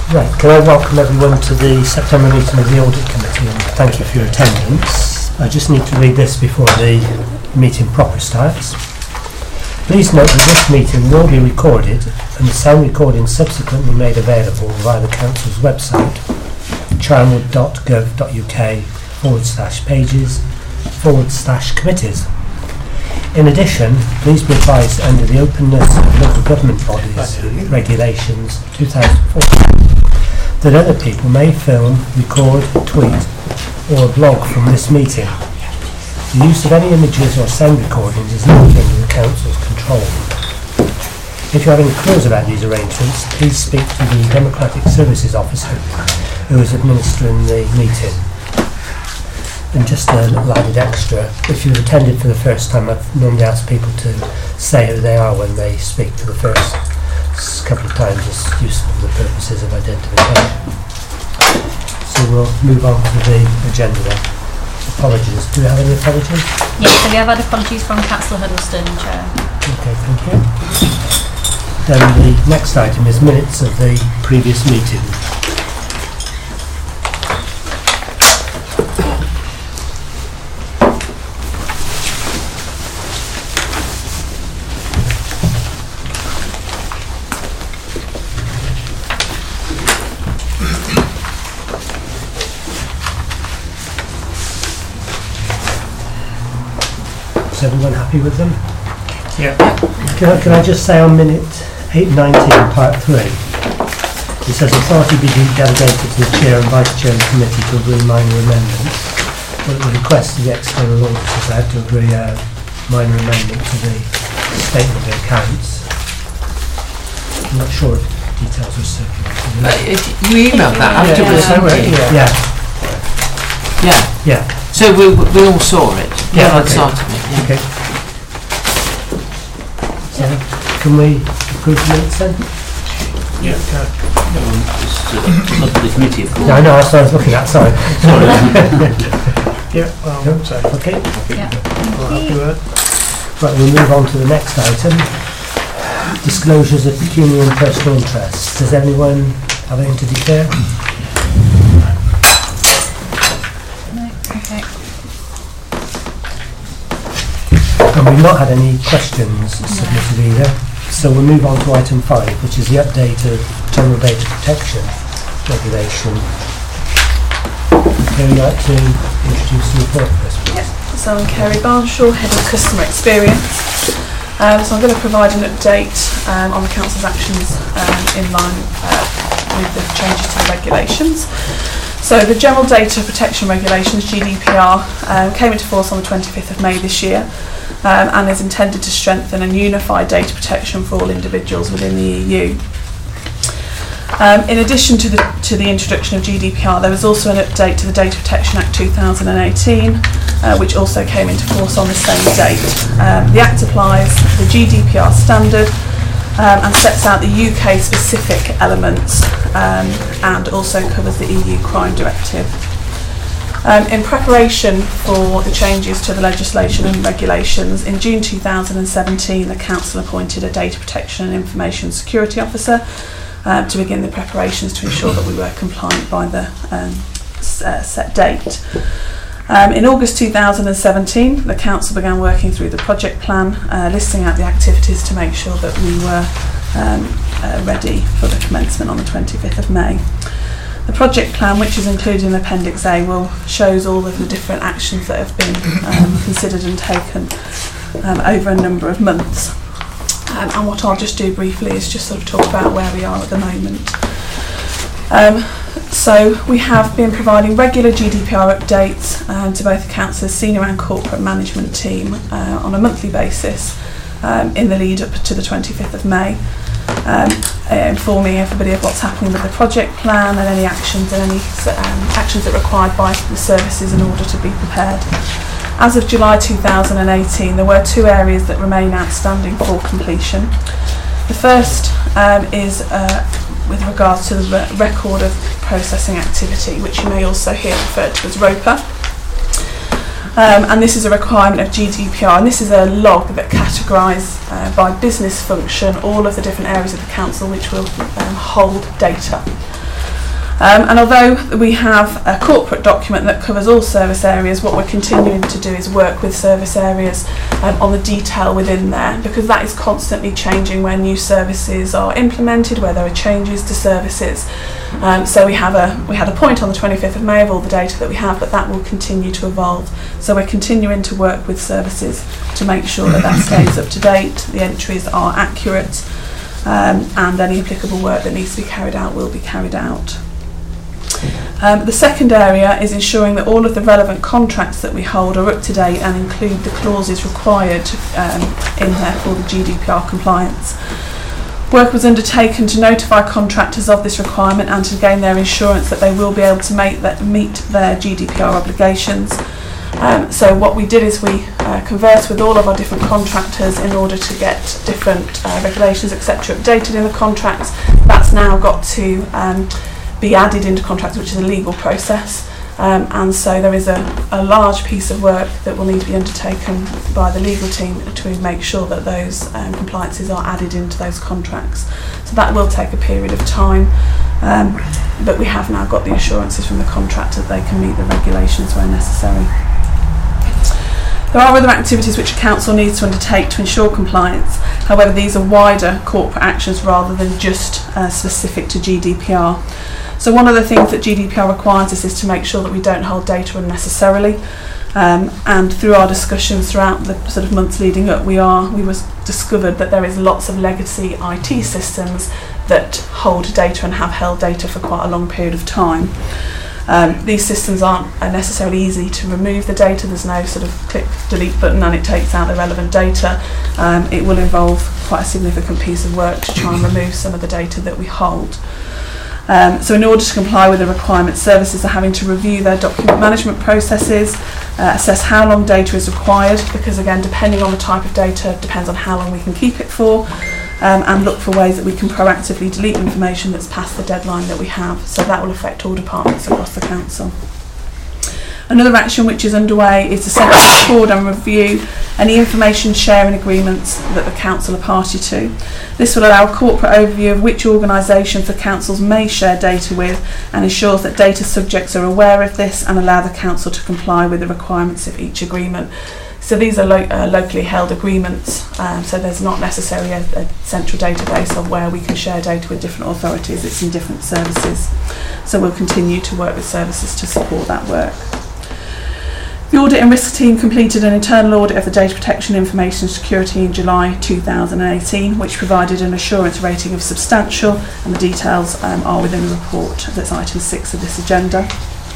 Right, can I welcome everyone to the September meeting of the Audit Committee, and thank you for your attendance. I just need to read this before the meeting proper starts. Please note that this meeting will be recorded and the sound recording subsequently made available via the Council's website, charnwood.gov.uk/pages/committees. In addition, please be advised under the Openness of Local Government Bodies Regulations 2014 that other people may film, record, tweet or blog from this meeting. The use of any images or sound recordings is not under the Council's control. If you have any queries about these arrangements, please speak to the Democratic Services Officer who is administering the meeting. And just a little added extra, if you've attended for the first time, I've normally asked people to say who they are when they speak for the first couple of times. It's useful for the purposes of identification. So we'll move on to the agenda then. Apologies. Do we have any apologies? Yes, so we have had apologies from Councillor Huddleston, Chair. Okay, thank you. Then the next item is minutes of the previous meeting. Is everyone happy with them? Yeah. Can I just say on minute 819, part 3, it says authority be delegated to the Chair and Vice Chair of the Committee to agree minor amendments. But at the request of the external auditors, I had to agree a minor amendment to the statement of accounts. I'm not sure if details are circulated. You emailed that afterwards, haven't you? Yeah. Yeah. So we all saw it. Yeah, That's okay. sort of it. Yeah. Okay. So, can we approve the minutes then? Yeah. Not the committee, of course. No, I know, that's what I was looking at, sorry. Yeah, well, so Okay. Yeah. we'll have to Right, we'll move on to the next item. Disclosures of pecuniary and personal interests. Does anyone have anything to declare? No, okay. And we've not had any questions submitted either. So we'll move on to item 5, which is the update of General Data Protection Regulation. Would you like to introduce the report first, please? So I'm Kerry Barnshaw, Head of Customer Experience. So I'm going to provide an update on the Council's actions in line with the changes to the regulations. So the General Data Protection Regulations, GDPR, came into force on the 25th of May this year and is intended to strengthen and unify data protection for all individuals within the EU. In addition to the introduction of GDPR, there was also an update to the Data Protection Act 2018, which also came into force on the same date. The Act applies the GDPR standard and sets out the UK-specific elements and also covers the EU Crime Directive. In preparation for the changes to the legislation and regulations, in June 2017 the Council appointed a Data Protection and Information Security Officer to begin the preparations to ensure that we were compliant by the set date. In August 2017, the Council began working through the project plan, listing out the activities to make sure that we were ready for the commencement on the 25th of May. The project plan, which is included in Appendix A, shows all of the different actions that have been considered and taken over a number of months. And what I'll just do briefly is just sort of talk about where we are at the moment. So we have been providing regular GDPR updates to both the Council's senior and corporate management team on a monthly basis in the lead up to the 25th of May, informing everybody of what's happening with the project plan and any actions that are required by the services in order to be prepared. As of July 2018, there were 2 areas that remain outstanding for completion. The first is with regards to the record of processing activity, which you may also hear referred to as ROPA. And this is a requirement of GDPR, and this is a log that categorises by business function all of the different areas of the council which will hold data. And although we have a corporate document that covers all service areas, what we're continuing to do is work with service areas on the detail within there, because that is constantly changing where new services are implemented, where there are changes to services. So we had a point on the 25th of May of all the data that we have, but that will continue to evolve. So we're continuing to work with services to make sure that that stays up to date, the entries are accurate, and any applicable work that needs to be carried out will be carried out. The second area is ensuring that all of the relevant contracts that we hold are up to date and include the clauses required in there for the GDPR compliance. Work was undertaken to notify contractors of this requirement and to gain their assurance that they will be able to meet their GDPR obligations. So what we did is we conversed with all of our different contractors in order to get different regulations, etc., updated in the contracts. That's now got to be added into contracts, which is a legal process, and so there is a large piece of work that will need to be undertaken by the legal team to make sure that those compliances are added into those contracts. So that will take a period of time, but we have now got the assurances from the contractor that they can meet the regulations where necessary. There are other activities which a council needs to undertake to ensure compliance. However, these are wider corporate actions rather than just specific to GDPR. So one of the things that GDPR requires us is to make sure that we don't hold data unnecessarily. And through our discussions throughout the sort of months leading up, we discovered that there is lots of legacy IT systems that hold data and have held data for quite a long period of time. These systems aren't necessarily easy to remove the data. There's no sort of click delete button and it takes out the relevant data. It will involve quite a significant piece of work to try and remove some of the data that we hold. So in order to comply with the requirements, services are having to review their document management processes, assess how long data is required, because again, depending on the type of data, depends on how long we can keep it for, and look for ways that we can proactively delete information that's past the deadline that we have. So that will affect all departments across the council. Another action which is underway is to centrally record and review any information sharing agreements that the council are party to. This will allow a corporate overview of which organisations the councils may share data with and ensures that data subjects are aware of this and allow the council to comply with the requirements of each agreement. So these are locally held agreements, so there's not necessarily a central database of where we can share data with different authorities. It's in different services. So we'll continue to work with services to support that work. The Audit and Risk team completed an internal audit of the data protection information security in July 2018, which provided an assurance rating of substantial, and the details are within the report. That's item 6 of this agenda.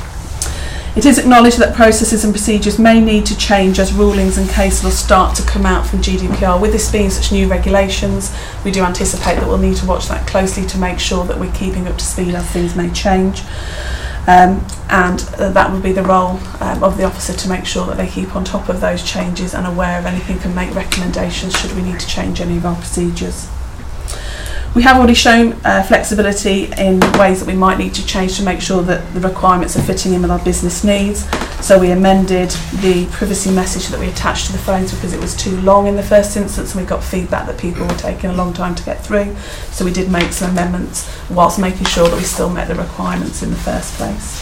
It is acknowledged that processes and procedures may need to change as rulings and case law start to come out from GDPR. With this being such new regulations, we do anticipate that we'll need to watch that closely to make sure that we're keeping up to speed as things may change. And that will be the role of the officer to make sure that they keep on top of those changes and aware of anything and make recommendations should we need to change any of our procedures. We have already shown flexibility in ways that we might need to change to make sure that the requirements are fitting in with our business needs. So we amended the privacy message that we attached to the phones because it was too long in the first instance, and we got feedback that people were taking a long time to get through. So we did make some amendments whilst making sure that we still met the requirements in the first place.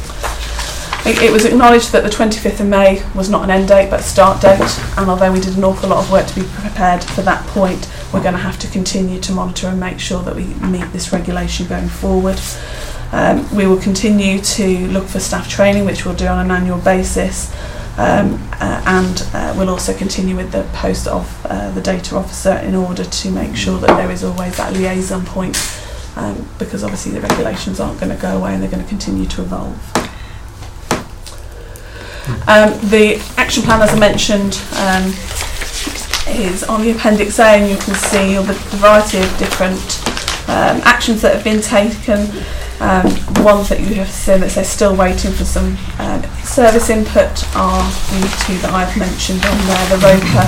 It was acknowledged that the 25th of May was not an end date but a start date, and although we did an awful lot of work to be prepared for that point, we're going to have to continue to monitor and make sure that we meet this regulation going forward. We will continue to look for staff training, which we'll do on an annual basis, and we'll also continue with the post of the data officer in order to make sure that there is always that liaison point, because obviously the regulations aren't going to go away and they're going to continue to evolve. The action plan, as I mentioned, is on the Appendix A, and you can see the variety of different actions that have been taken. The ones that you have seen that say still waiting for some service input are the two that I've mentioned on there, the ROPA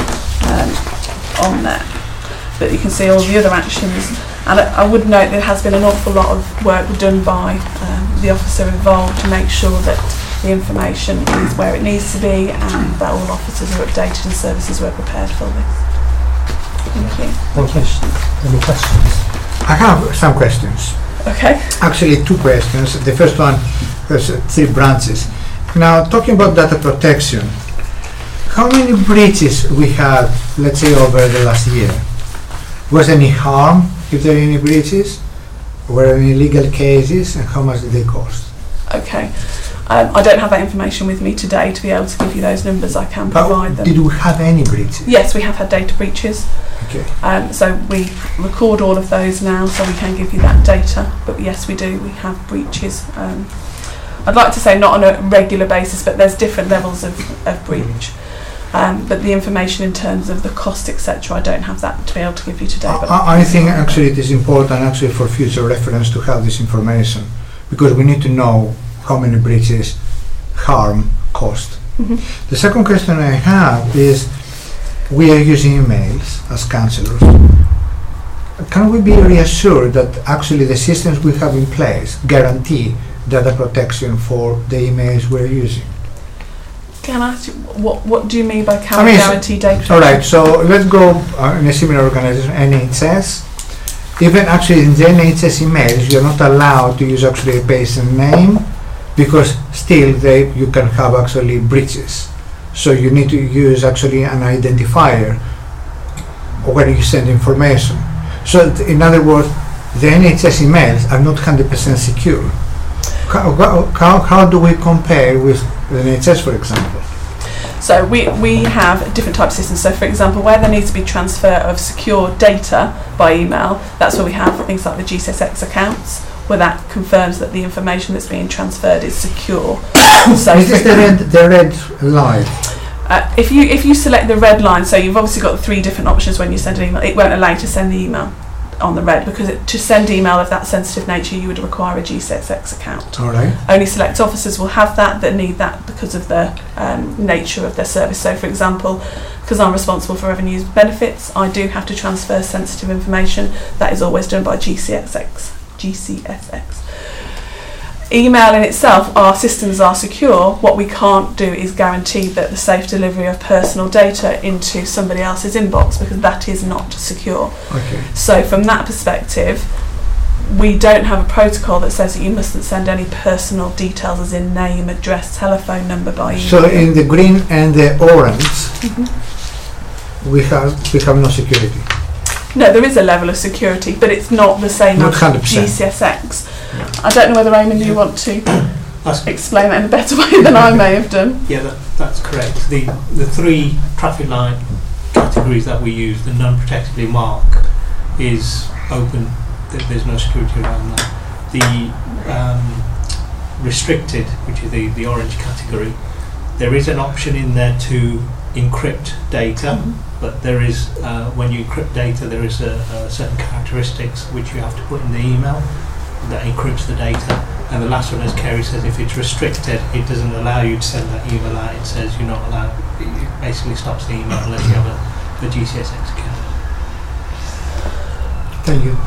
on there. But you can see all the other actions. And I would note there has been an awful lot of work done by the officer involved to make sure that the information is where it needs to be and that all officers are updated and services were prepared for this. Thank you. Thank you. Any questions? I have some questions. Okay. Actually, two questions. The first one has 3 branches. Now, talking about data protection, how many breaches we had, let's say, over the last year? Was any harm if there are any breaches? Were there any legal cases, and how much did they cost? Okay. I don't have that information with me today to be able to give you those numbers. I can provide them. Did we have any breaches? Yes, we have had data breaches. Okay. So we record all of those now, so we can give you that data. But yes, we do. We have breaches. I'd like to say not on a regular basis, but there's different levels of breach. But the information in terms of the cost, etc., I don't have that to be able to give you today. But I think actually it is important actually for future reference to have this information, because we need to know how many breaches, harm, cost. The second question I have is, we are using emails as counsellors. Can we be reassured that actually the systems we have in place guarantee data protection for the emails we're using? can I ask you, what do you mean by guarantee data protection? Alright, so let's go in a similar organization, NHS. Even actually in the NHS emails, you're not allowed to use actually a patient name, because still you can have actually breaches. So you need to use actually an identifier when you send information. So in other words, the NHS emails are not 100% secure. How do we compare with the NHS, for example? So we have different types of systems. So for example, where there needs to be transfer of secure data by email, that's where we have things like the GCSX accounts, where that confirms that the information that's being transferred is secure. So is this the red line? If you select the red line, so you've obviously got 3 different options when you send an email. It won't allow you to send the email on the red, because to send email of that sensitive nature you would require a GCSX account. All right. Only select officers will have that need that because of the nature of their service. So for example, because I'm responsible for revenues and benefits, I do have to transfer sensitive information. That is always done by GCSX. Email in itself, our systems are secure. What we can't do is guarantee that the safe delivery of personal data into somebody else's inbox, because that is not secure. Okay. So from that perspective, we don't have a protocol that says that you mustn't send any personal details, as in name, address, telephone number by email. So in the green and the orange, we have no security. No, there is a level of security, but it's not the same Not as 100%. GCSX. I don't know whether, Eamon, you want to explain that in a better way than I may have done. Yeah, that's correct. The 3 traffic light categories that we use, the non-protectively marked is open, there's no security around that. The restricted, which is the orange category, there is an option in there to encrypt data, but there is, when you encrypt data, there is certain characteristics which you have to put in the email that encrypts the data. And the last one, as Kerry says, if it's restricted, it doesn't allow you to send that email out. It says you're not allowed. It basically stops the email unless you have a GCSX account. Thank you.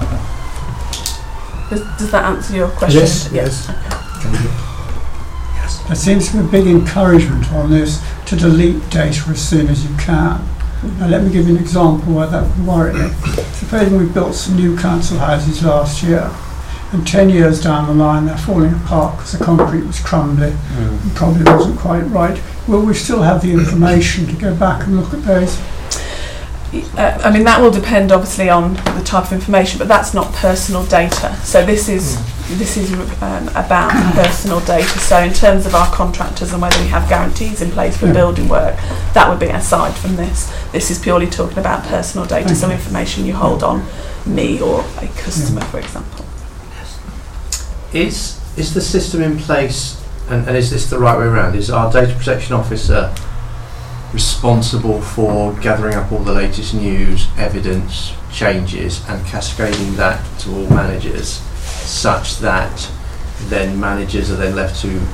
Does that answer your question? Yes. Okay. Thank you. There seems to be a big encouragement on this to delete data as soon as you can. Now let me give you an example where that would worry me. Supposing we built some new council houses last year, and 10 years down the line they're falling apart because the concrete was crumbly and probably wasn't quite right. Will we still have the information to go back and look at those? I mean, that will depend obviously on the type of information, but that's not personal data. So this is about personal data. So in terms of our contractors and whether we have guarantees in place for building work, that would be aside from this. This is purely talking about personal data, some information you hold on me or a customer, for example. Is the system in place, and is this the right way around? Is our data protection officer responsible for gathering up all the latest news, evidence, changes, and cascading that to all managers, such that then managers are then left to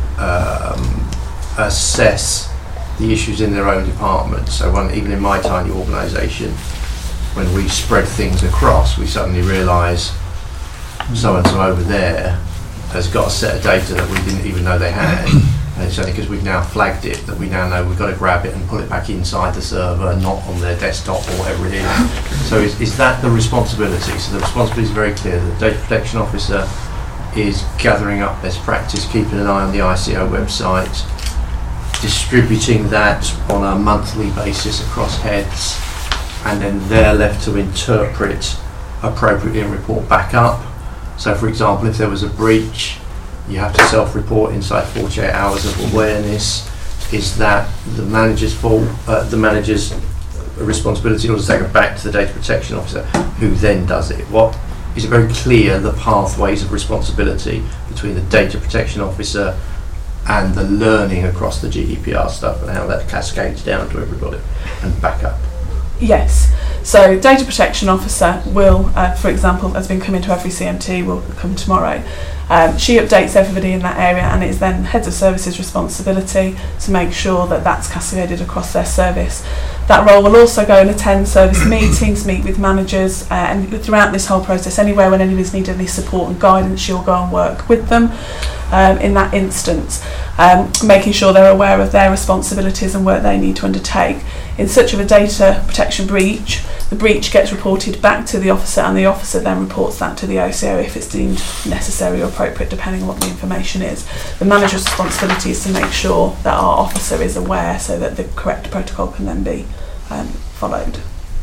assess the issues in their own department? So even in my tiny organisation, when we spread things across, we suddenly realise so-and-so over there has got a set of data that we didn't even know they had, And it's only because we've now flagged it that we now know we've got to grab it and put it back inside the server, not on their desktop or whatever it is. So is that the responsibility? So the responsibility is very clear. The data protection officer is gathering up best practice, keeping an eye on the ICO website, distributing that on a monthly basis across heads, and then they're left to interpret appropriately and report back up. So for example, if there was a breach, you have to self-report inside 48 hours of awareness. Is that the manager's fault, the manager's responsibility, or does that go back to the data protection officer, who then does it? What is it very clear the pathways of responsibility between the data protection officer and the learning across the GDPR stuff, and how that cascades down to everybody and back up? Yes. So data protection officer will, for example, has been coming to every CMT, will come tomorrow. She updates everybody in that area, and it is then heads of services responsibility to make sure that that's cascaded across their service. That role will also go and attend service meetings, meet with managers, and throughout this whole process, anywhere when anybody's needed any support and guidance, she'll go and work with them in that instance, making sure they're aware of their responsibilities and work they need to undertake. In such of a data protection breach, the breach gets reported back to the officer, and the officer then reports that to the OCO if it's deemed necessary or appropriate, depending on what the information is. The manager's responsibility is to make sure that our officer is aware so that the correct protocol can then be followed.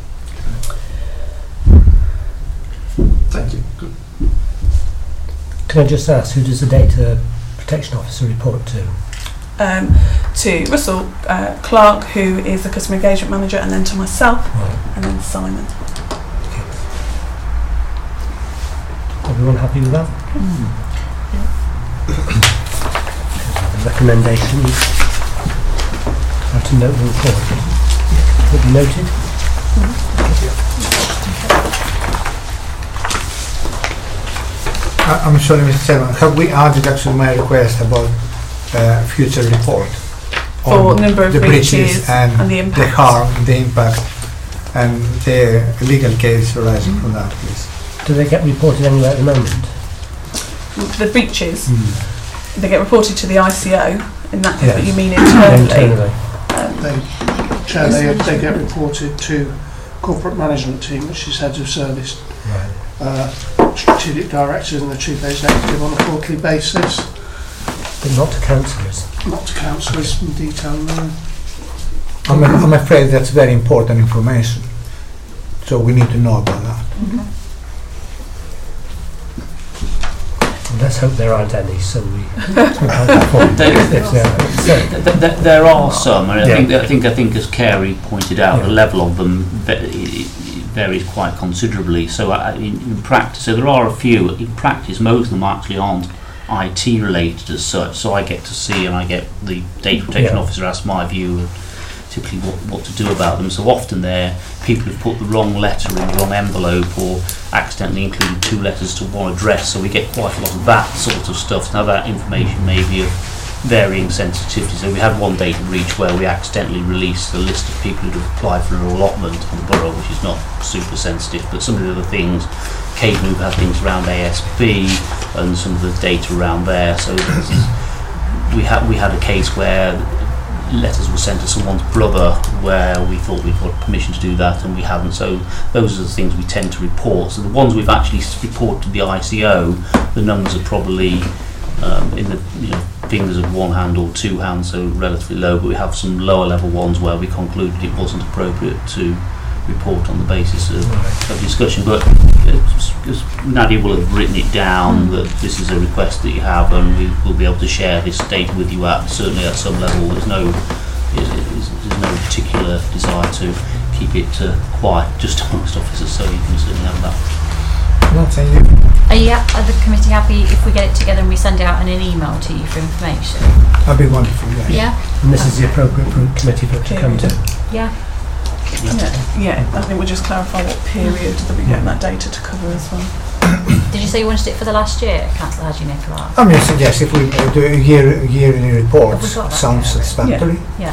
Thank you. Good. Can I just ask, who does the data protection officer report to? To Russell Clark, who is the customer engagement manager, and then to myself, Right. and then Simon. Okay. Everyone happy with that? The recommendations. How to note the report. Will be noted. I'm sorry, Mr. Chairman, have we added actually my request about future report For number of the breaches breaches and and the the impact. harm, the impact, and the legal case arising from that, please? Do they get reported anywhere at the moment? The breaches, they get reported to the ICO, in that case, Yes. but you mean internally. Internally. Chair, they get reported to corporate management team, which is heads of service, Right. strategic directors and the chief executive on a quarterly basis, But not to councillors. not to councillors in detail. No. I'm afraid that's very important information, so we need to know about that. Well, let's hope there aren't any, so we can't afford if there are. So, There are some, and Yeah. I think as Carey pointed out, the Yeah. level of them varies quite considerably. So in practice, so there are a few. In practice, most of them actually aren't IT related as such. So I get to see, and I get the data protection Yeah. officer ask my view of typically what to do about them. So often they're people who've put the wrong letter in the wrong envelope, or accidentally included two letters to one address. So we get quite a lot of that sort of stuff. Now that information may be of varying sensitivity. So we had one data breach where we accidentally released a list of people who'd applied for an allotment on the borough, which is not super sensitive, but some of the other things, occasionally we've had things around ASB and some of the data around there. So we had a case where letters were sent to someone's brother where we thought we'd got permission to do that and we haven't. So those are the things we tend to report. So the ones we've actually reported to the ICO, the numbers are probably in the fingers of one hand or two hands, so relatively low, but we have some lower level ones where we concluded it wasn't appropriate to report on the basis of discussion. But as Nadia will have written it down that this is a request that you have, and we will be able to share this data with you certainly at some level. There's no particular desire to keep it quiet just amongst officers, so you can certainly have that. No, thank you. Are the committee happy if we get it together and we send it out in an email to you for information? That'd be wonderful, yes. Yeah? and this is the appropriate committee for it to come to. Yeah. Yeah, I think we'll just clarify what period that we get that data to cover as well. Did you say you wanted it for the last year, Councillor Haji Nicola? I mean, suggest if we do a yearly report, Have we got that sounds yet? satisfactory. Yeah.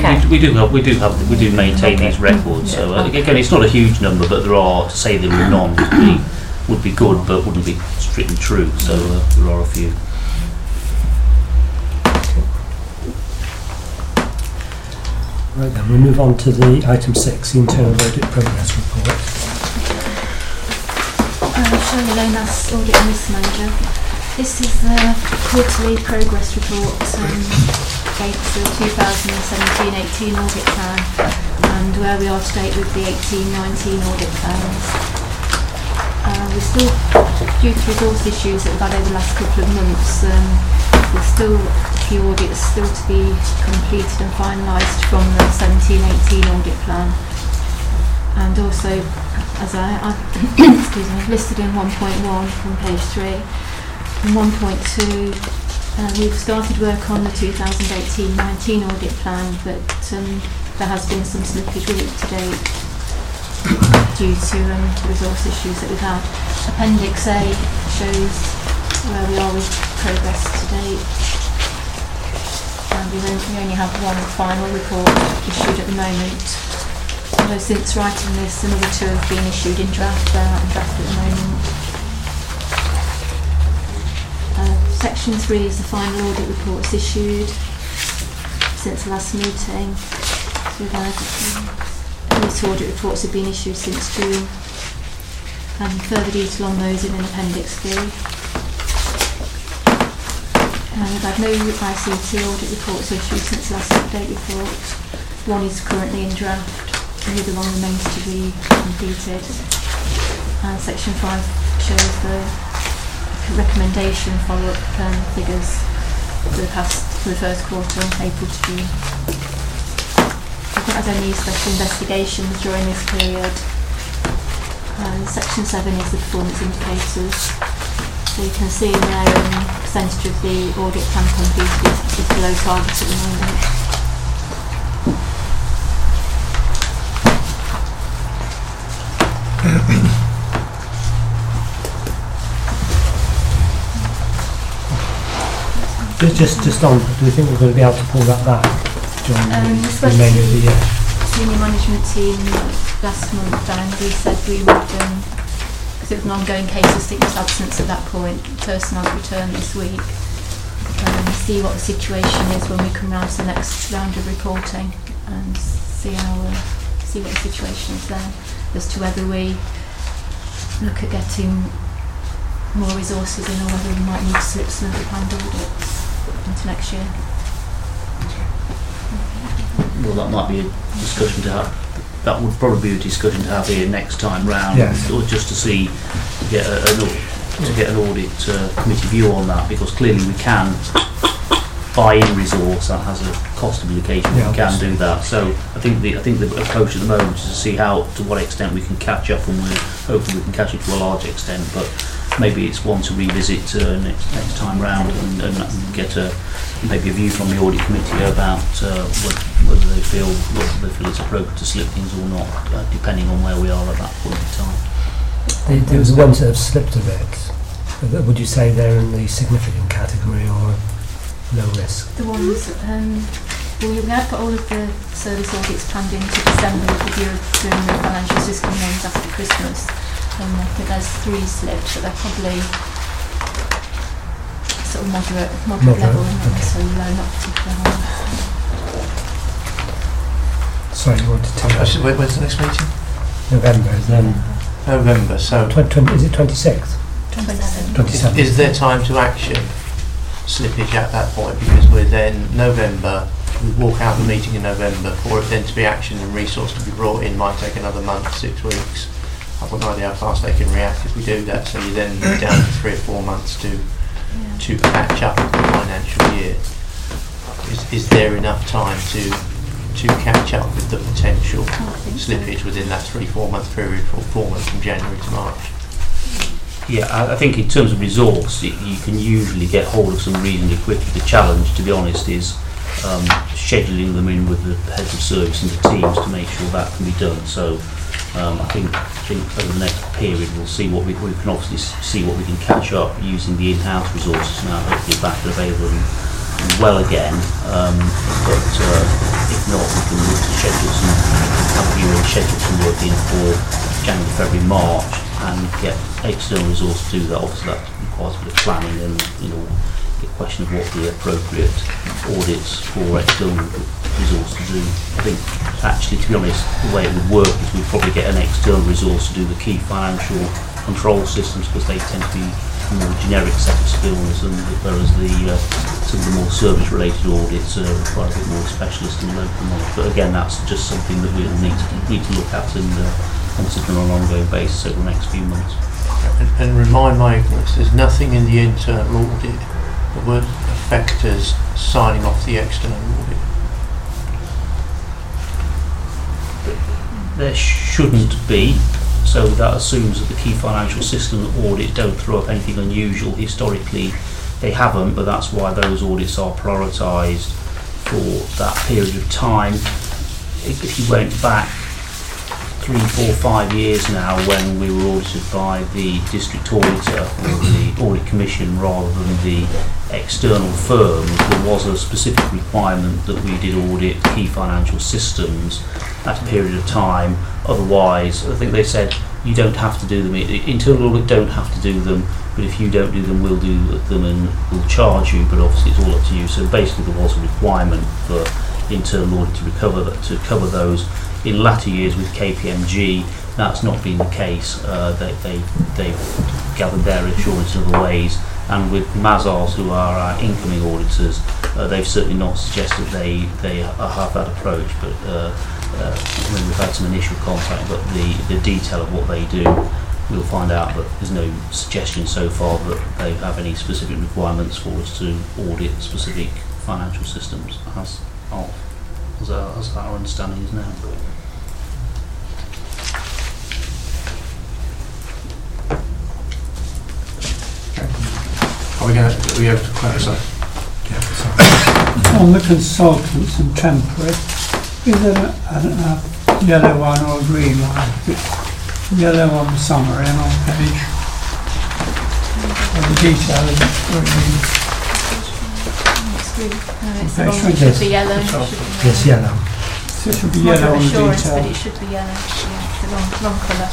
We do maintain these records. So again, it's not a huge number, but there are, to say there are none would be good, but wouldn't be strictly true. So there are a few. Right then, we move on to the item 6, the internal audit progress report. Shirley Lomas, Audit and Risk Manager. This is the quarterly progress report against the 2017-18 audit plan and where we are to date with the 18-19 audit plans. We're still, due to resource issues that we've had over the last couple of months, there's still a few audits still to be completed and finalised from the 17-18 audit plan. And also, as excuse me, listed in 1.1 on page 3. In 1.2, we've started work on the 2018-19 audit plan, but there has been some slippage with it to date due to resource issues that we've had. Appendix A shows where we are with progress to date. And we only have one final report issued at the moment. Although since writing this, another 2 have been issued in draft. They're out in draft at the moment. Section 3 is the final audit reports issued since the last meeting. We've had 8 audit reports have been issued since June, and further detail on those in Appendix B. We've had no ICT audit reports issued since the last update report. One is currently in draft, and the other one remains to be completed. And Section 5 shows the recommendation follow-up figures for the first quarter, April to June. We've not had any special investigations during this period. Section 7 is the performance indicators. So you can see in there percentage of the audit plan completed is below target at the moment. Just on, do you think we're going to be able to pull that back during the remainder of the year? Senior management team last month, and we said we would, because it was an ongoing case of sickness absence at that point, personnel returned this week, see what the situation is when we come round to the next round of reporting and see what the situation is there, as to whether we look at getting more resources in or whether we might need to slip some of the planned audits into next year. Well, that might be a discussion to have. That would probably be a discussion to have here next time round, or just to see, get an audit committee view on that, because clearly we can buy in resource. That has a cost implication. We can do that. So I think the approach at the moment is to see to what extent we can catch up, and hopefully we can catch it to a large extent. But maybe it's one to revisit next time round and get maybe a view from the audit committee about whether they feel it's appropriate to slip things or not, depending on where we are at that point in time. The ones that have slipped a bit, would you say they're in the significant category or low risk? The ones, we have got all of the service audits planned into December with the view of doing the financial system ones after Christmas. I think there's 3 slipped, but they're probably sort of moderate level, okay. So low, not particularly high. Sorry, you wanted to... When's the next meeting? November, then... November, so... is it 26th? 27th. Is there time to action slippage at that point? Because we're then November, we walk out the meeting in November, for it then to be action and resource to be brought in might take another month, 6 weeks. I've got no idea how fast they can react if we do that, so you're then down to 3 or 4 months to catch up with the financial year. Is there enough time to catch up with the potential slippage within that 3-4 month period, for 4 months from January to March? Yeah, I think in terms of resource, you can usually get hold of some reasonably quickly. The challenge, to be honest, is scheduling them in with the heads of service and the teams to make sure that can be done. So I think over the next period we'll see what we can obviously see what we can catch up using the in-house resources now, hopefully back and available and well again. But if not, we can look to schedule some work in for January, February, March, and get external resource to do that. Obviously that requires a bit of planning and a question of what the appropriate audits for external resource to do. I think actually, to be honest, the way it would work is we'd probably get an external resource to do the key financial control systems, because they tend to be a more generic set of skills, and whereas some of the more service-related audits require a bit more specialist and local knowledge. But again, that's just something that we'll need to look at and consider on an ongoing basis over the next few months. And remind my ignorance, there's nothing in the internal audit that would affect us signing off the external audit. There shouldn't be, so that assumes that the key financial system audit don't throw up anything unusual. Historically, they haven't, but that's why those audits are prioritised for that period of time. If you went back 3, 4, 5 years now, when we were audited by the district auditor or the audit commission rather than the external firm, there was a specific requirement that we did audit key financial systems at a period of time. Otherwise, I think they said you don't have to do them. Internal audit don't have to do them, but if you don't do them, we'll do them and we'll charge you. But obviously, it's all up to you. So basically, there was a requirement for internal audit to cover those. In latter years with KPMG, that's not been the case. They've gathered their assurance in other ways, and with Mazars, who are our incoming auditors, they've certainly not suggested they have that approach. But we've had some initial contact, but the detail of what they do, we'll find out. But there's no suggestion so far that they have any specific requirements for us to audit specific financial systems, as our understanding is now. Are we able to close that? On the consultants and temporary, is there a yellow one or a green one? Yellow on the summary and on page. And the detail is green. It should be yellow. Yes, yellow. So it should be yellow on the detail. But it should be yellow. Yeah, it's the wrong colour.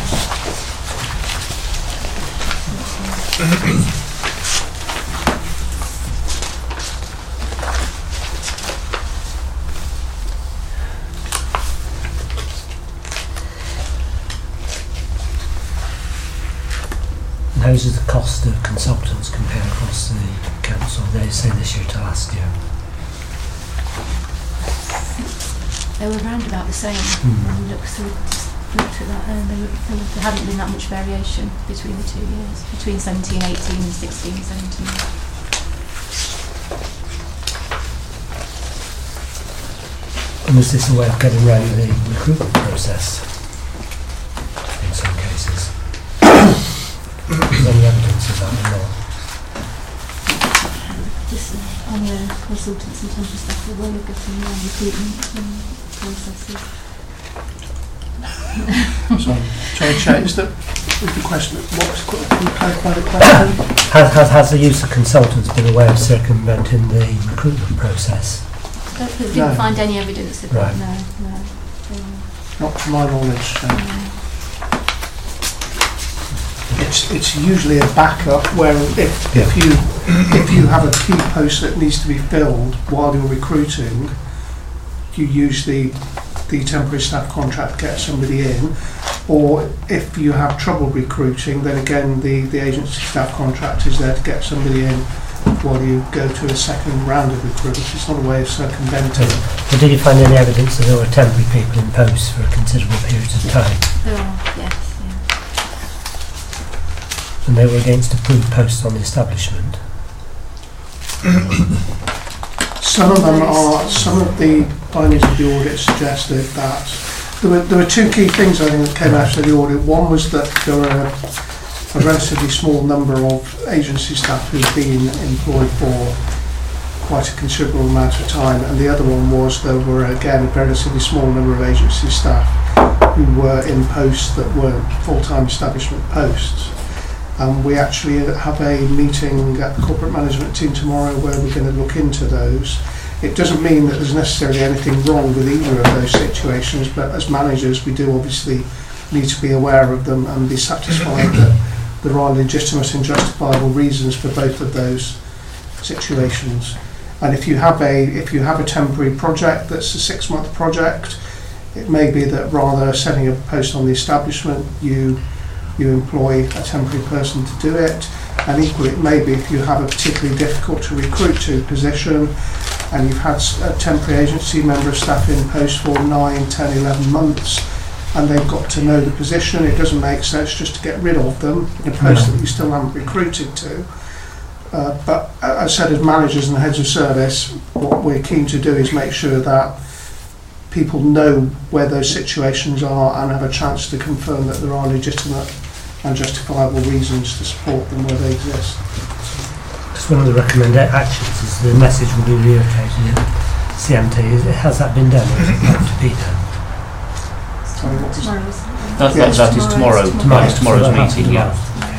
How does the cost of consultants compare across the council? They say this year to last year. They were around about the same. When we looked at that, there hadn't been that much variation between the 2 years, between 17-18 and 16-17. And is this a way of getting around the recruitment process in some cases? Is there any evidence of that or not? Just on the consultants and temporary staff, the way of getting around recruitment processes. Sorry, Chair, is that with the question? What's can you clarify the question? Has the use of consultants been a way of circumventing the recruitment process? I didn't find any evidence of that. No. Not to my knowledge. It's usually a backup where if you have a key post that needs to be filled while you're recruiting, you use the temporary staff contract to get somebody in, or if you have trouble recruiting, then again the agency staff contract is there to get somebody in while you go to a second round of recruitment. It's not a way of circumventing. But did you find any evidence that there were temporary people in post for a considerable period of time? There are, yes. And they were against approved posts on the establishment? Some of them are. Some of the findings of the audit suggested that there were two key things I think that came out of the audit. One was that there were a relatively small number of agency staff who'd been employed for quite a considerable amount of time, and the other one was there were again a relatively small number of agency staff who were in posts that weren't full-time establishment posts. We actually have a meeting at the corporate management team tomorrow where we're going to look into those. It doesn't mean that there's necessarily anything wrong with either of those situations, but as managers we do obviously need to be aware of them and be satisfied that there are legitimate and justifiable reasons for both of those situations. And if you have a temporary project that's a 6-month project, it may be that rather than setting up a post on the establishment, you employ a temporary person to do it. And equally, it may be if you have a particularly difficult to recruit to position and you've had a temporary agency member of staff in post for 9, 10, 11 months and they've got to know the position, it doesn't make sense just to get rid of them in a post that you still haven't recruited to. But as I said, as managers and heads of service, what we're keen to do is make sure that people know where those situations are and have a chance to confirm that there are legitimate and justifiable reasons to support them where they exist. Just one of the recommended actions is the message will be relocated in CMT. Has that been done, or is it going to be done? That is tomorrow's meeting, yeah.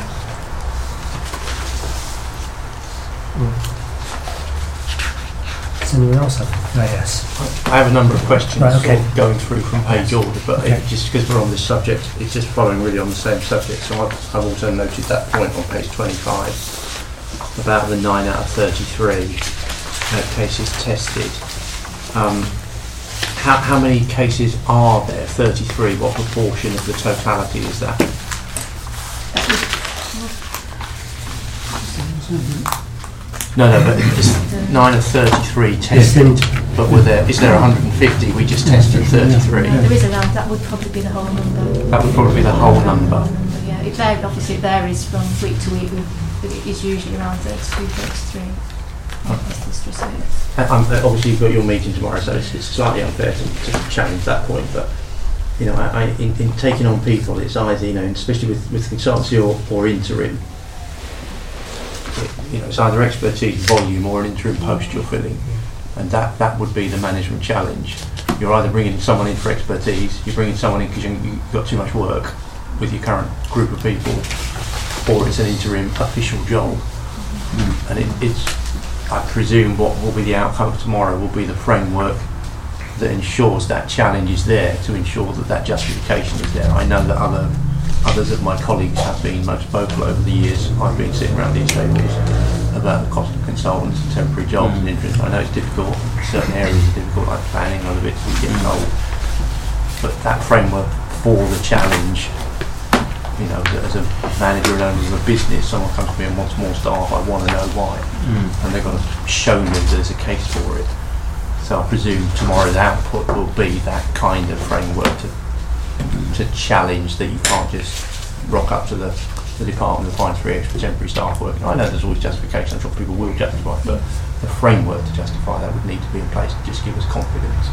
Does anyone else have? Yes. I have a number of questions okay. sort of going through from page order, but just because we're on this subject, it's just following really on the same subject. So I've also noted that point on page 25 about the 9 out of 33 cases tested. How many cases are there? 33. What proportion of the totality is that? No, but it's 9 of 33 tested. But is there 150? We just tested 33. There is around. That would probably be the whole number. That would probably be the whole number. Yeah, it varies from week to week, but it is usually around 32, 33. Obviously, you've got your meeting tomorrow, so it's slightly unfair to challenge that point. But you know, in taking on people, it's either especially with consultancy or interim. It's either expertise, volume, or an interim post you're filling, and that would be the management challenge. You're either bringing someone in for expertise, you're bringing someone in because you've got too much work with your current group of people, or it's an interim official job. And it's, I presume, what will be the outcome of tomorrow will be the framework that ensures that challenge is there, to ensure that justification is there. I know that others of my colleagues have been most vocal over the years. I've been sitting around these tables about the cost of consultants and temporary jobs and interims. I know it's difficult, certain areas are difficult, like planning, other bits we get told. But that framework for the challenge, as a manager and owner of a business, someone comes to me and wants more staff, I want to know why. And they're going to show me there's a case for it. So I presume tomorrow's output will be that kind of framework to challenge that you can't just rock up to the department and find 3 extra temporary staff working. I know there's always justification, I'm sure people will justify, but the framework to justify that would need to be in place to just give us confidence.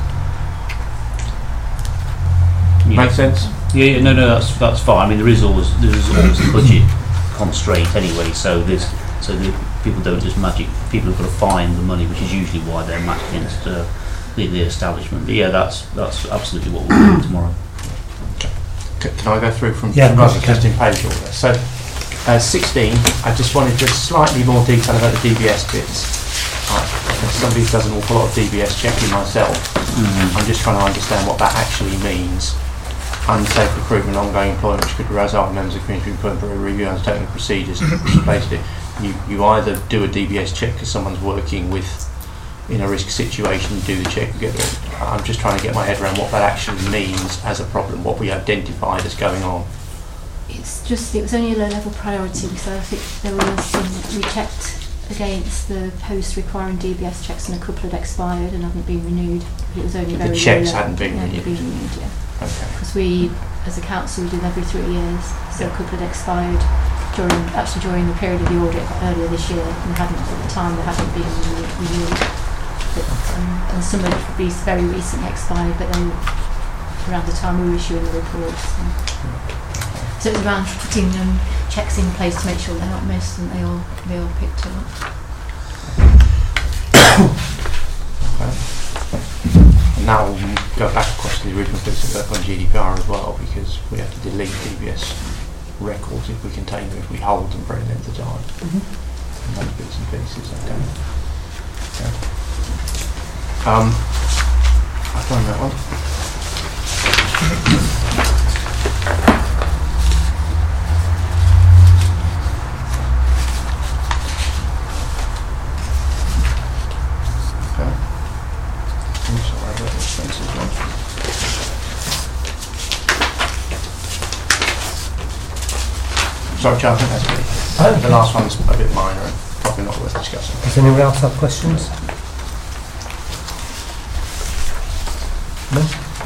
Make sense? Yeah, no, that's fine. I mean, there is always a budget constraint anyway, so people don't just magic. People have got to find the money, which is usually why they're matched against the establishment. But yeah, that's absolutely what we're doing tomorrow. Can I go through from just in page order? So 16, I just wanted just slightly more detail about the DBS bits. As somebody who does an awful lot of DBS checking myself, I'm just trying to understand what that actually means. Unsafe recruitment, ongoing employment which could result in members of the community being put through a review and undertaking the procedures placed it. You either do a DBS check because someone's working in a risk situation, you do the check, I'm just trying to get my head around what that actually means as a problem, what we identified as going on. It was only a low level priority, because I think there were some we checked against the post requiring DBS checks, and a couple had expired and haven't been renewed. It was only the checks hadn't been renewed. Okay. Because we, as a council, do them every 3 years, so a couple had expired during the period of the audit earlier this year, and at the time they hadn't been renewed. And some would be very recently expired, but then around the time we were issuing the reports. So it was around putting checks in place to make sure they're not missed and they all picked up. And now we'll go back across to the original bits of work on GDPR as well, because we have to delete DBS records if we contain them, if we hold them for any length of time. And those bits and pieces, okay. I've done that one. Sorry, Chair, I think that's me. The last one's a bit minor and probably not worth discussing. Does anyone else have questions? No?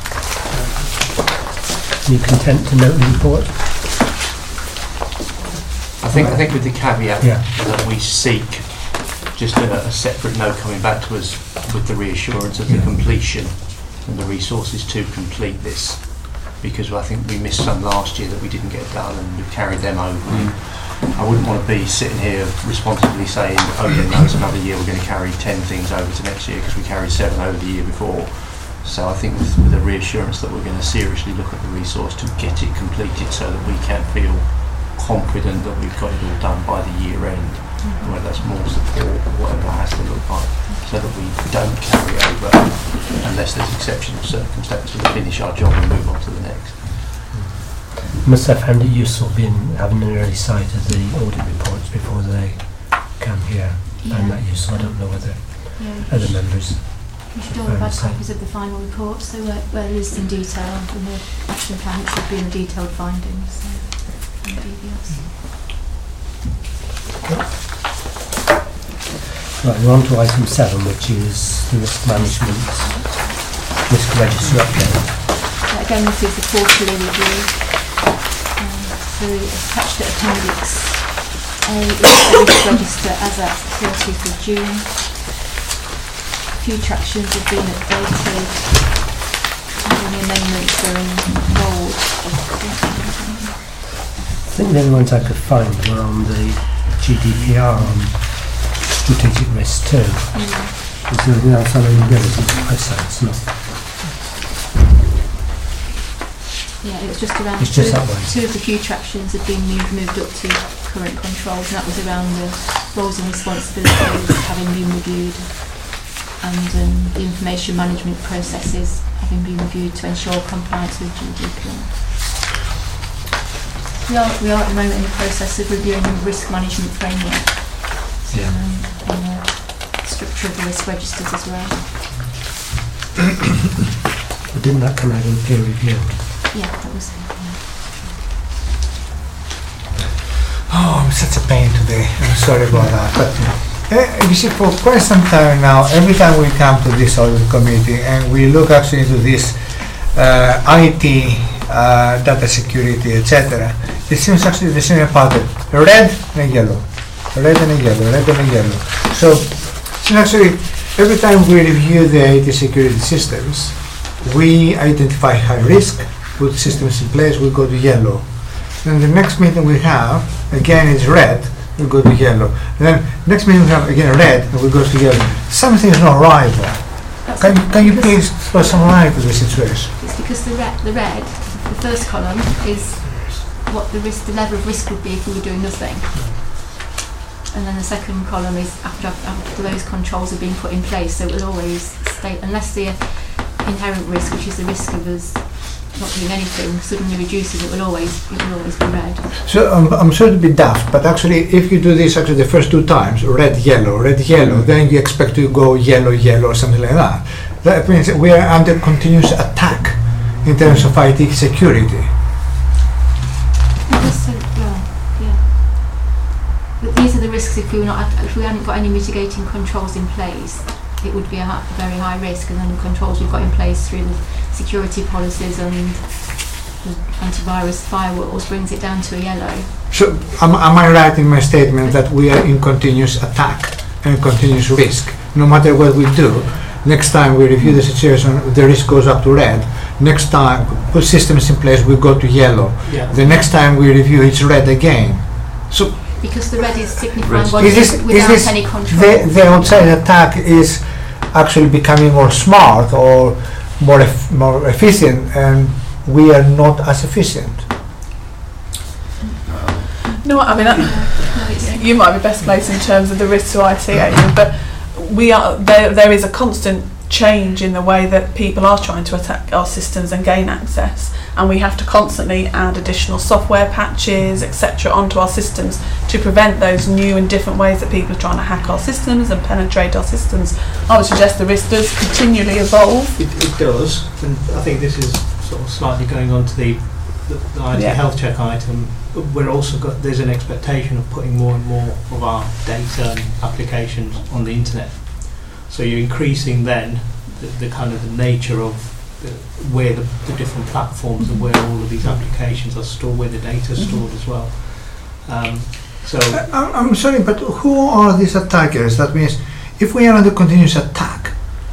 Are you content to note the report? I think with the caveat Yeah. that we seek just a separate note coming back to us with the reassurance of the completion and the resources to complete this, because I think we missed some last year that we didn't get done and we've carried them over. I wouldn't want to be sitting here responsibly saying, oh yeah, no, it's another year, we're going to carry 10 things over to next year because we carried 7 over the year before. So I think with the reassurance that we're going to seriously look at the resource to get it completed so that we can feel confident that we've got it all done by the year end, whether that's more support or whatever it has to look like, so that we don't carry over unless there's exceptional circumstances, we finish our job and move on to the next. Must have found it useful having an early sight of the audit reports before they come here. Found that useful. I don't know whether other members. We should all have had copies of the final report, so where there is some detail in the action plan, it should be in the detailed findings. So, and DBS. Right, we're on to item 7, which is the risk management, risk register update. Again, this is the quarterly review. So attached to Appendix A is the risk register as at 30th of June. Future actions have been updated and the amendments are in bold. I think the only ones I could find were on the GDPR on strategic risk too. Is there anything else on any of the others? I say it's not. Yeah, it was just around It's just that way. two of the future actions had been moved up to current controls, and that was around the roles and responsibilities having been reviewed and the information management processes having been reviewed to ensure compliance with GDPR. We are at the moment in the process of reviewing the risk management framework and the structure of the risk registers as well. But didn't that come out in peer review? Yeah, that was it. Oh, I'm such a pain today. I'm sorry about that. But you see, for quite some time now, every time we come to this audit committee and we look actually into this IT, data security, etc., it seems actually the same pattern: red and yellow, red and yellow, red and yellow. So actually, every time we review the IT security systems, we identify high risk, put systems in place, we go to yellow. Then the next meeting we have, again it's red, we go to yellow. And then next meeting we have again red, and we go to yellow. Something is not right there. Can you please throw some light to the situation? It's because the red, the first column, is what the level of risk would be if we were doing nothing. And then the second column is after those controls have been put in place, so it will always stay, unless the inherent risk, which is the risk of us not doing anything, suddenly reduces, it will always be red. So I'm sorry to be daft, but actually if you do this actually the first 2 times, red, yellow, then you expect to go yellow, yellow, or something like that. That means we are under continuous attack in terms of IT security. But these are the risks if we hadn't got any mitigating controls in place. It would be a very high risk, and then the controls we've got in place through the security policies and the antivirus firewalls brings it down to a yellow. So am I right in my statement that we are in continuous attack and continuous risk? No matter what we do, next time we review the situation, the risk goes up to red. Next time, put systems in place, we go to yellow. Yeah. The next time we review, it's red again. So because the red is signifying what is without any control. The outside attack is actually becoming more smart or more efficient, and we are not as efficient. No, I mean, you might be best placed in terms of the risk to IT, Adrian, but there is a constant change in the way that people are trying to attack our systems and gain access, and we have to constantly add additional software patches, etc., onto our systems to prevent those new and different ways that people are trying to hack our systems and penetrate our systems. I would suggest the risk does continually evolve. It does, and I think this is sort of slightly going on to the the IT health check item, we're also there's an expectation of putting more and more of our data and applications on the internet. So you're increasing then the kind of the nature of where the different platforms and where all of these applications are stored, where the data is stored as well. I'm sorry, but who are these attackers? That means if we are under continuous attack,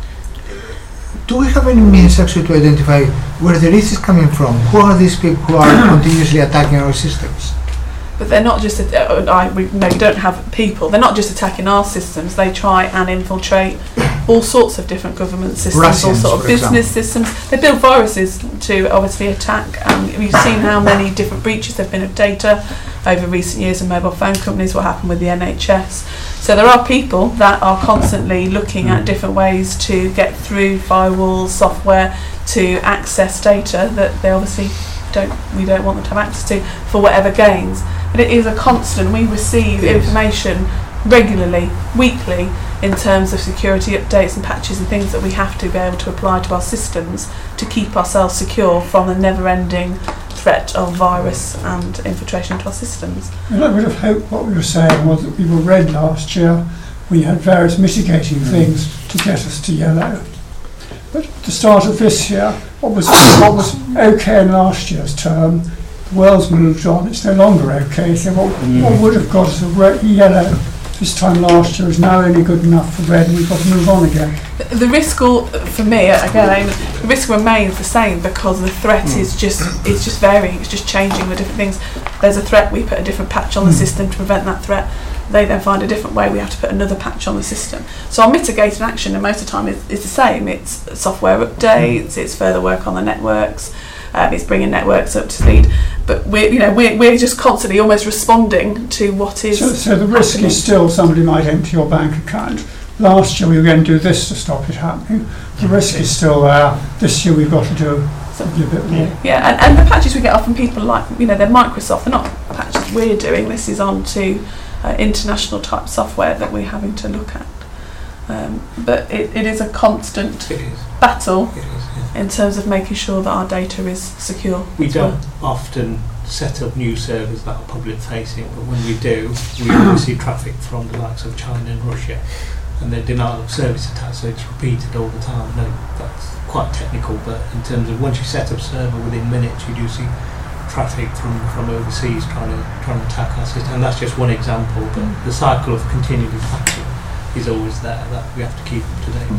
do we have any means actually to identify where the risk is coming from? Who are these people who are continuously attacking our systems? But they're not just, we don't have people, they're not just attacking our systems, they try and infiltrate all sorts of different government systems, Russians, all sort of business systems. They build viruses to obviously attack, and we've seen how many different breaches there have been of data over recent years in mobile phone companies, what happened with the NHS. So there are people that are constantly looking at different ways to get through firewalls, software, to access data that they obviously we don't want them to have access to for whatever gains. But it is a constant. We receive information regularly, weekly, in terms of security updates and patches and things that we have to be able to apply to our systems to keep ourselves secure from the never-ending threat of virus and infiltration into our systems. And I would have hoped what we were saying was that we were red last year. We had various mitigating things to get us to yellow. But at the start of this year, what was okay in last year's term, the world's moved on, it's no longer okay. So what would have got us a yellow this time last year is now only good enough for red, and we've got to move on again. The risk, for me, again, the risk remains the same because the threat is just varying, it's just changing with different things. There's a threat, we put a different patch on the system to prevent that threat. They then find a different way, we have to put another patch on the system. So our mitigating action, and most of the time, is the same. It's software updates, it's further work on the networks, it's bringing networks up to speed. But we're just constantly almost responding to what is. So the risk is still somebody might empty your bank account. Last year we were going to do this to stop it happening. The risk is still there. This year we've got to do something a bit more. Yeah, and the patches we get off from people like, they're Microsoft, they're not patches we're doing. This is on to international type software that we're having to look at. But it is a constant battle in terms of making sure that our data is secure. We don't often set up new servers that are public facing, but when we do, we receive traffic from the likes of China and Russia, and they're denial of service attacks, so it's repeated all the time. No, that's quite technical, but in terms of once you set up a server, within minutes you do see traffic from overseas trying to attack our system, and that's just one example. But the cycle of continued patching is always there, that we have to keep up to date.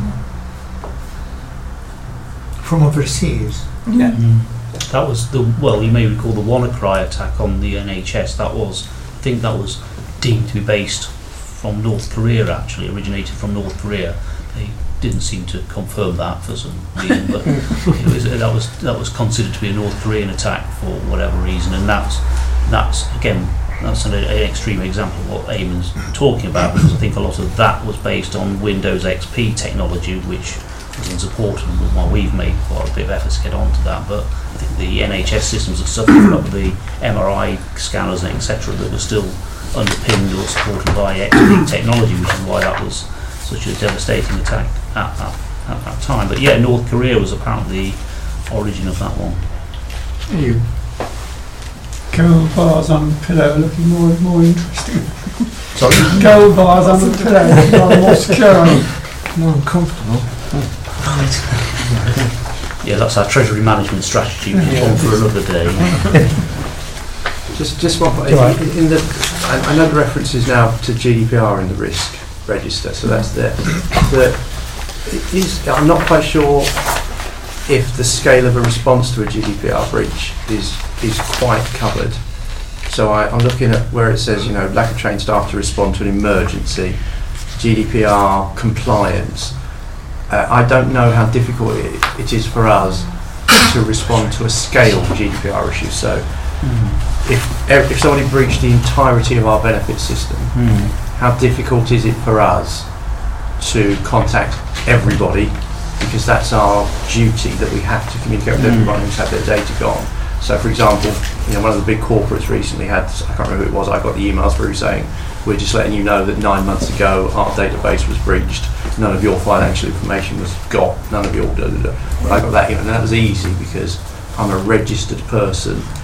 From overseas? Yeah. That was you may recall the WannaCry attack on the NHS. I think that was deemed to be based from North Korea, actually, originated from North Korea. They didn't seem to confirm that for some reason, but that was considered to be a North Korean attack for whatever reason, and that's an extreme example of what Eamon's talking about, because I think a lot of that was based on Windows XP technology, which was in support of them, while we've made quite a bit of effort to get onto that. But I think the NHS systems are suffering from the MRI scanners and etc. that were still underpinned or supported by XP technology, which is why that was such a devastating attack at that time. But yeah, North Korea was apparently the origin of that one. You. Gold bars on the pillow looking more and more interesting. Sorry? Gold bars on the pillow looking more secure. More uncomfortable. Yeah, that's our treasury management strategy, which is on for another day. Just one point. I know the reference is now to GDPR in the risk register, so that's there. I'm not quite sure if the scale of a response to a GDPR breach is quite covered. So I'm looking at where it says, lack of trained staff to respond to an emergency, GDPR compliance. I don't know how difficult it is for us to respond to a scaled GDPR issue. So if somebody breached the entirety of our benefit system, how difficult is it for us to contact everybody, because that's our duty, that we have to communicate with everybody who's had their data gone. So for example, one of the big corporates recently had, I can't remember who it was, I got the emails through saying, we're just letting you know that 9 months ago our database was breached, none of your financial information was none of your I got that email, and that was easy because I'm a registered person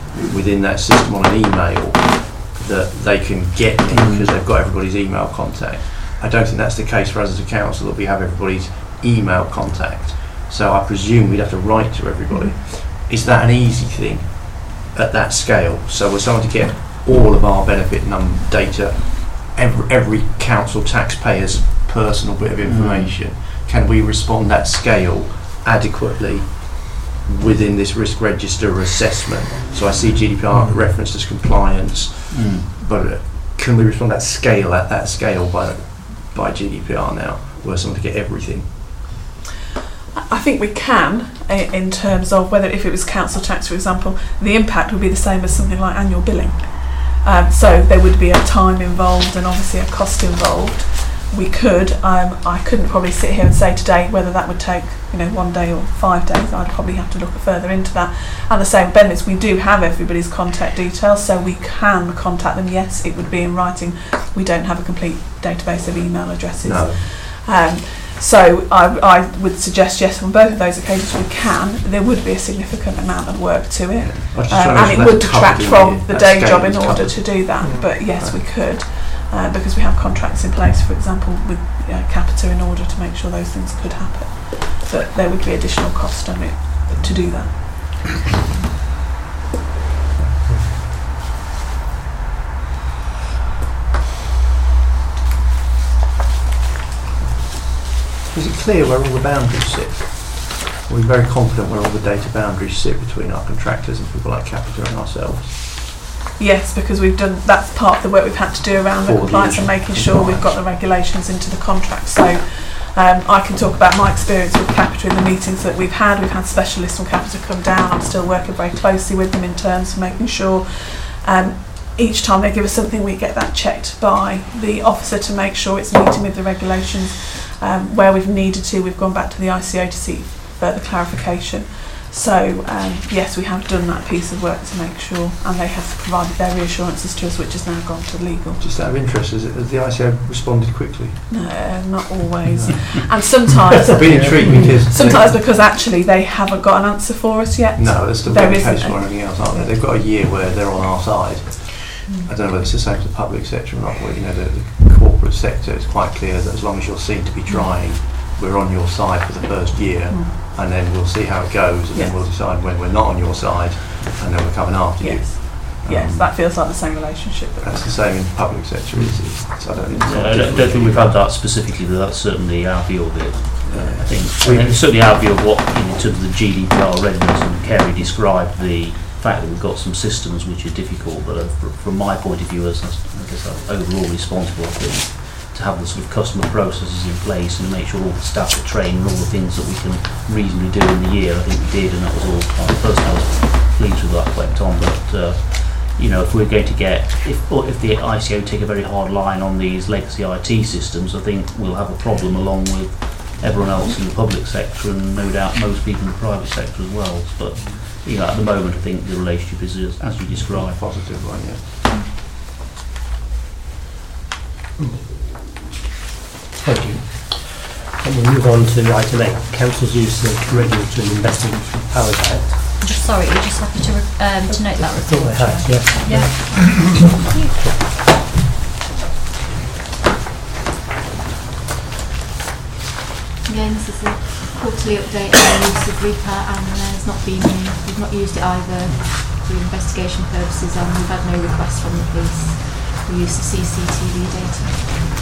within that system on an email that they can get me because they've got everybody's email contact. I don't think that's the case for us as a council, that we have everybody's email contact. So I presume we'd have to write to everybody. Is that an easy thing at that scale? So we're someone to get all of our benefit data, every council taxpayer's personal bit of information. Can we respond at scale adequately within this risk register assessment? So I see GDPR referenced as compliance, but can we respond at that scale by GDPR now? Were someone to get everything? I think we can, in terms of whether, if it was council tax, for example, the impact would be the same as something like annual billing. So there would be a time involved and obviously a cost involved. We could, I couldn't probably sit here and say today whether that would take 1 day or 5 days. I'd probably have to look further into that. And the same benefits, we do have everybody's contact details, so we can contact them. Yes, it would be in writing. We don't have a complete database of email addresses. No. So I would suggest yes, on both of those occasions we can. There would be a significant amount of work to it, and it would detract from the day job in order to do that. But yes, we could, because we have contracts in place, for example, with Capita, in order to make sure those things could happen. But there would be additional cost on it to do that. Is it clear where all the boundaries sit? Are we very confident where all the data boundaries sit between our contractors and people like Capita and ourselves? Yes, because we've done, that's part of the work we've had to do around the compliance and making sure we've got the regulations into the contract. So I can talk about my experience with Capita in the meetings that we've had. We've had specialists from Capita come down. I'm still working very closely with them in terms of making sure each time they give us something, we get that checked by the officer to make sure it's meeting with the regulations. Where we've needed to, we've gone back to the ICO to seek further clarification. So yes, we have done that piece of work to make sure, and they have provided their reassurances to us, which has now gone to legal. Just out of interest, has the ICO responded quickly? No, not always. And sometimes I've been intrigued because sometimes because actually they haven't got an answer for us yet. No, that's the case for anything else, aren't they? They've got a year where they're on our side. I don't know whether it's the same for the public sector or not, but the corporate sector, it's quite clear that as long as you're seen to be trying, we're on your side for the first year, and then we'll see how it goes, and then we'll decide when we're not on your side, and then we're coming after you. Yes, that feels like the same relationship. That's the same in the public sector, is it? So I don't think we've had that specifically, but that's certainly our view of it. I think certainly our view of what, in terms of the GDPR readiness, and Kerry described the fact that we've got some systems which are difficult, but from my point of view as overall responsible, I think, to have the sort of customer processes in place and make sure all the staff are trained and all the things that we can reasonably do in the year, I think we did, and that was all personally I was pleased with that went on. But if we're going to if the ICO take a very hard line on these legacy IT systems, I think we'll have a problem along with everyone else in the public sector, and no doubt most people in the private sector as well. But at the moment, I think the relationship is as you described. A positive one, yeah. Thank you. And we'll move on to item 8, Council's use of Regulatory and Investment Powers Act. Sorry, you're just happy to note that I thought report. they had, yeah. Again, this is a quarterly update on the use of REPA, and we've not used it either for investigation purposes, and we've had no requests from the police for use of CCTV data.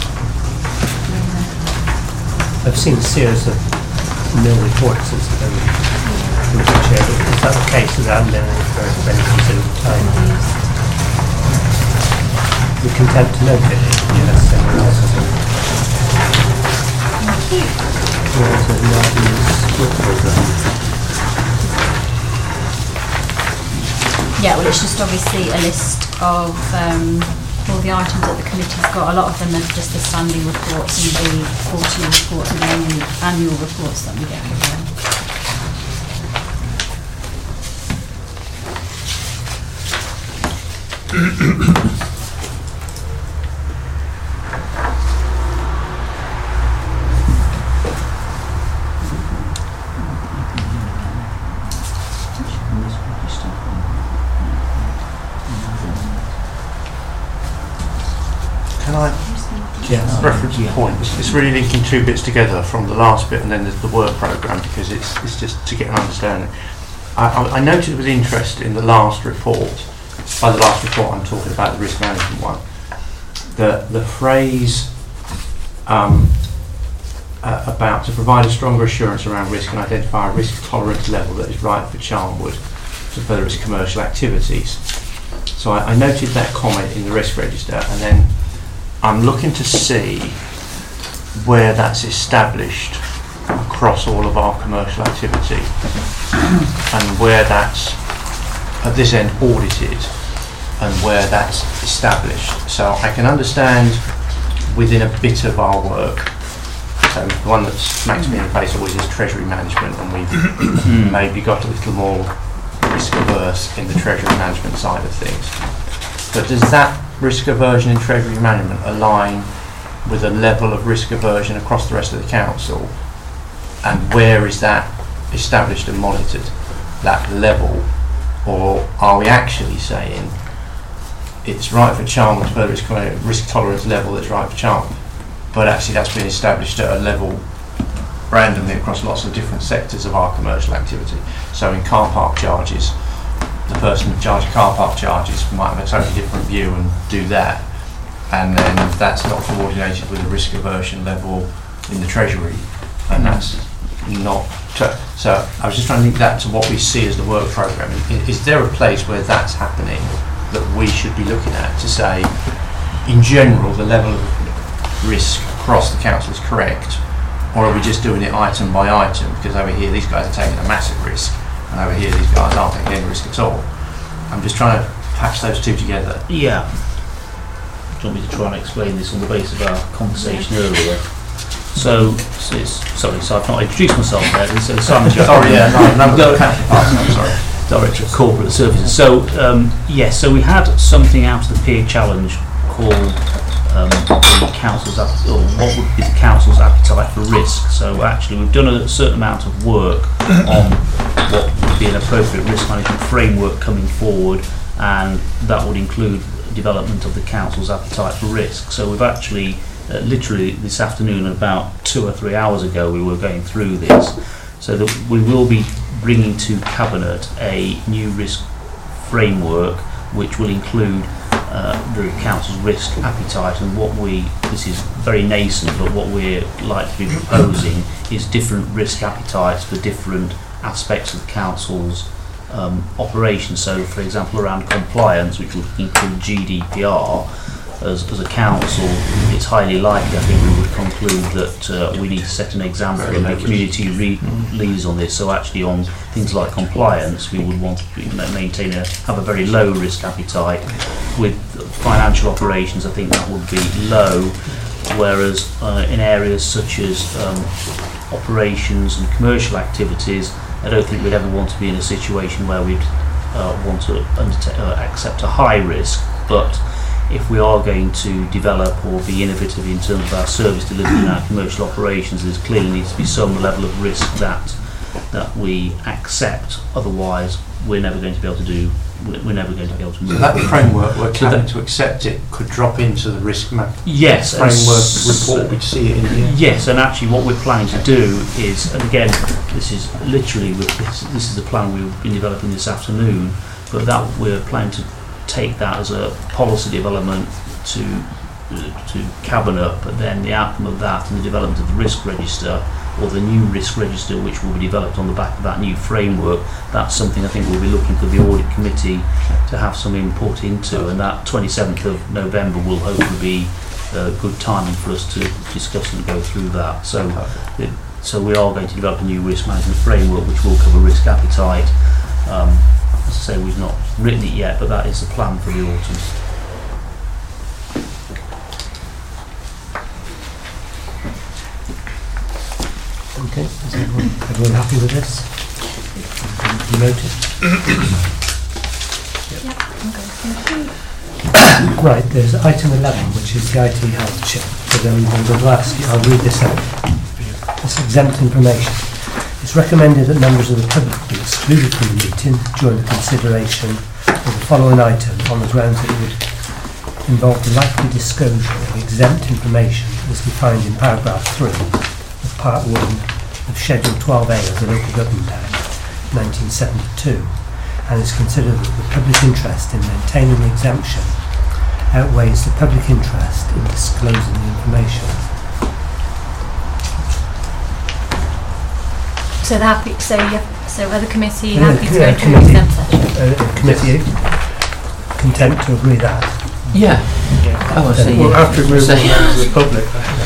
I've seen a series of nil reports since I've been chair, but is that the case? Has that been for any considerable time? We're content to note it, unless anyone else has any. Thank you. Yeah, well, it's just obviously a list of all the items that the committee's got. A lot of them are just the standing reports and the quarterly reports and the annual reports that we get from them. Can I Yes. reference a point? It's really linking two bits together from the last bit and then the work programme, because it's just to get an understanding. I noted with interest in the last report, by the last report I'm talking about the risk management one, the phrase about to provide a stronger assurance around risk and identify a risk tolerance level that is right for Charnwood to further its commercial activities. So I noted that comment in the risk register, and then I'm looking to see where that's established across all of our commercial activity and where that's at this end audited and where that's established. So I can understand within a bit of our work. So the one that smacks me in the face always is treasury management, and we've maybe got a little more risk averse in the treasury management side of things. But does that risk aversion in treasury management align with a level of risk aversion across the rest of the council? And where is that established and monitored, that level? Or are we actually saying it's right for Charnwood to further its risk tolerance level that's right for Charnwood, but actually that's been established at a level randomly across lots of different sectors of our commercial activity? So in car park charges, the person in charge of car park charges might have a totally different view and do that, and then that's not coordinated with the risk aversion level in the treasury, and that's not. So I was just trying to link that to what we see as the work programme. Is there a place where that's happening that we should be looking at to say, in general, the level of risk across the council is correct, or are we just doing it item by item? Because over here these guys are taking a massive risk, and over here these guys aren't taking any risk at all. I'm just trying to patch those two together. Yeah. Do you want me to try and explain this on the basis of our conversation earlier? So I've not introduced myself there. So Simon sorry, Director of Corporate Services. So yes, so we had something out of the peer challenge called the council's or what would be the council's appetite for risk. So actually we've done a certain amount of work on what would be an appropriate risk management framework coming forward, and that would include development of the council's appetite for risk. So we've actually literally this afternoon, about 2 or 3 hours ago, we were going through this, so that we will be bringing to Cabinet a new risk framework which will include the council's risk appetite, and this is very nascent, but what we're likely to be proposing is different risk appetites for different aspects of the council's operations. So for example, around compliance, which would include GDPR, as a council, it's highly likely, I think we would conclude that we need to set an example and be community leaders on this. So actually on things like compliance, we would want to have a very low risk appetite. With financial operations, I think that would be low, whereas in areas such as operations and commercial activities, I don't think we'd ever want to be in a situation where we'd want to accept a high risk. But if we are going to develop or be innovative in terms of our service delivery and our commercial operations, there clearly needs to be some level of risk that we accept. Otherwise, we're never going to be able to do. We're never going to be able to move. So that framework, we're planning to accept it, could drop into the risk framework report. We'd see it in here. Yes, and actually, what we're planning to do is, and again, this is literally this is the plan we've been developing this afternoon, but that we're planning to take that as a policy development to Cabinet, but then the outcome of that and the development of the risk register, or the new risk register which will be developed on the back of that new framework, that's something I think we'll be looking for the audit committee to have some input into, and that 27th of November will hopefully be good timing for us to discuss and go through that. So we are going to develop a new risk management framework which will cover risk appetite. As I say, we've not written it yet, but that is the plan for the autumn. Okay, is everyone happy with this? You noted? Right, there's item 11, which is the IT health check. So then I'll read this out. It's exempt information. It's recommended that members of the public be excluded from the meeting during the consideration of the following item on the grounds that it would involved the likely disclosure of exempt information as defined in paragraph 3 of Part 1 of Schedule 12A of the Local Government Act 1972, and is considered that the public interest in maintaining the exemption outweighs the public interest in disclosing the information. So they're happy. So other committee Yeah, happy to yeah, go into committee. exempt session. Committee content to agree that? Yeah. Oh, I see. We'll yeah. have to move So- on to the public.